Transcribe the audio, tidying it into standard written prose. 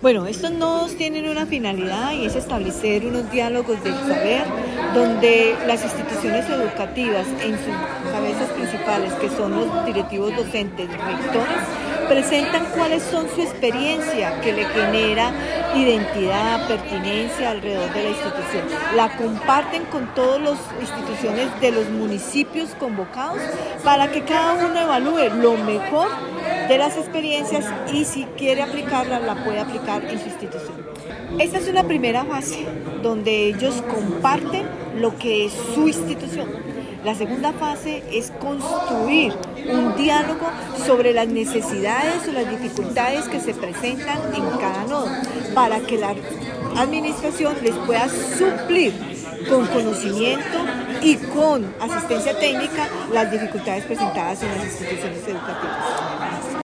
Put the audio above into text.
Bueno, estos nodos tienen una finalidad y es establecer unos diálogos del saber donde las instituciones educativas en sus cabezas principales, que son los directivos docentes, rectores, presentan cuáles son su experiencia que le genera identidad, pertinencia alrededor de la institución. La comparten con todas las instituciones de los municipios convocados para que cada uno evalúe lo mejor de las experiencias y si quiere aplicarla, la puede aplicar en su institución. Esta es una primera fase donde ellos comparten lo que es su institución. La segunda fase es construir un diálogo sobre las necesidades o las dificultades que se presentan en cada nodo para que la administración les pueda suplir con conocimiento y con asistencia técnica las dificultades presentadas en las instituciones educativas.